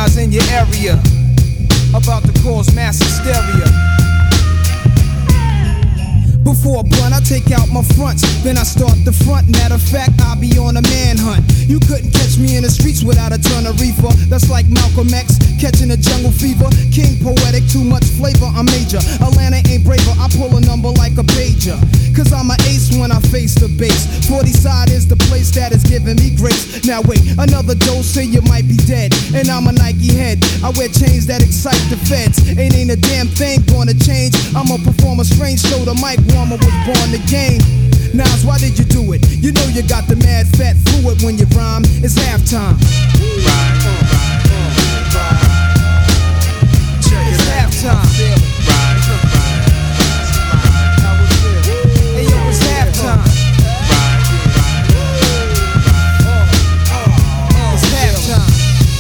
guys in your area about to cause mass hysteria. Before a blunt, I take out my fronts, then I start the front. Matter of fact, I'll be on a manhunt. You couldn't catch me in the streets without a ton of reefer. That's like Malcolm X catching a jungle fever. King poetic, too much flavor, I'm major. Atlanta ain't braver, I pull a number like a pager. Cause I'm an ace when I face the base. 40 side is the place that is giving me grace. Now wait, another dose and you might be dead. And I'm a Nike head, I wear chains that excite the feds. Ain't a damn thing gonna change. I'ma perform a strange show, the mic warmer was born the game. Nas, why did you do it? You know you got the mad fat fluid when you rhyme. It's halftime. It's halftime. Hey yo, it's halftime. It's halftime.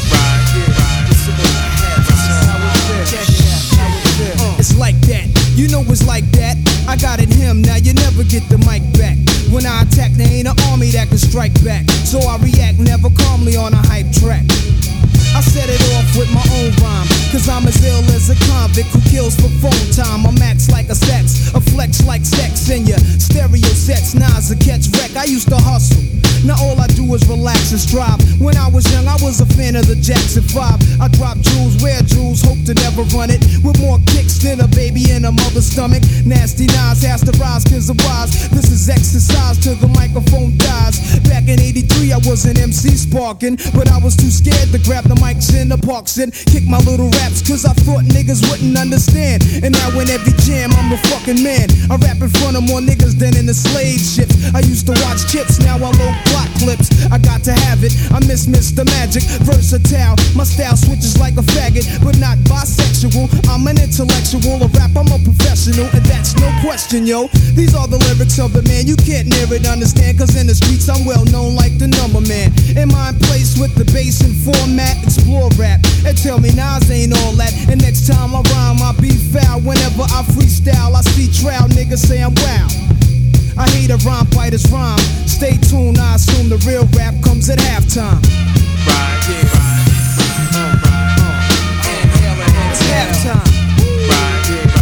It's like that. You know it's like that. I got it him, now you never get the mic back. When I attack, there ain't an army that can strike back. So I react never calmly on a hype track. I set it off with my own rhyme, cause I'm as ill as a convict who kills for phone time. I'm max like a sex, a flex like sex in your stereo sets. Nas a catch wreck, I used to hustle. Now all I do is relax and strive. When I was young, I was a fan of the Jackson 5. I drop jewels, wear jewels, hope to never run it. With more kicks than a baby in a mother's stomach. Nasty Nas has to rise cause of wise. This is exercise till the microphone dies. Back in 83, I was an MC sparking, but I was too scared to grab the mics in the parks and kick my little raps cause I thought niggas wouldn't understand. And now in every jam, I'm the fucking man. I rap in front of more niggas than in the slave ships. I used to watch Chips, now I load block clips. I got to have it, I miss Mr. Magic. Versatile, my style switches like a faggot, but not bisexual. I'm an intellectual, a rap, I'm a professional, and that's no question, yo. These are the lyrics of the man, you can't near it, understand, cause in the streets I'm well known like the number man. In my place with the bass and format, explore rap, and tell me Nas ain't all that. And next time I rhyme, I'll be foul. Whenever I freestyle, I see trial niggas say I'm wow. I hate a rhyme fighter's rhyme. Stay tuned, I assume the real rap comes at halftime. Right, yeah. It's halftime. Right, yeah.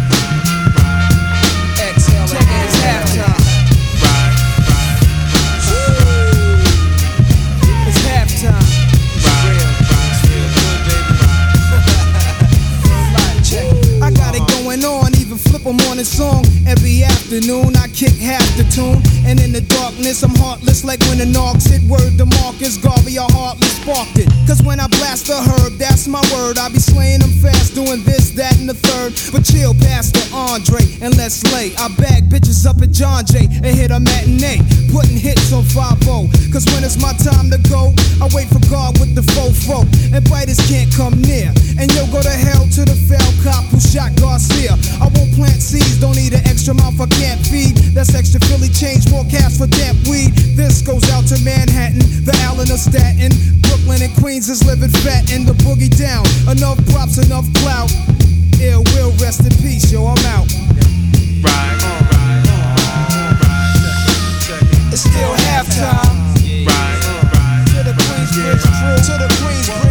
Exhale, it's halftime. Right, it's halftime. I got it going on, even flip a morning song. Every afternoon I kick half the tune. And in the darkness I'm heartless like when the knocks hit. Word to Marcus Garvey, I heartless sparked it. Cause when I blast the herb, that's my word. I be slaying them fast, doing this, that, and the third. But chill, Pastor Andre, and let's lay. I bag bitches up at John Jay and hit a matinee, putting hits on 5-0. Cause when it's my time to go, I wait for God with the fofo. And biters can't come near. And yo, go to hell to the fell cop who shot Garcia. I won't plant seeds, don't need an extra mouth I can't feed. That's extra Philly change, more cash for damp weed. This goes out to Manhattan, the Allen of Staten. Brooklyn and Queens is living fat in the boogie down. Enough props, enough clout. Ill will, rest in peace, yo, I'm out. Right. It's still halftime. To the Queensbridge crew, to the Queensbridge.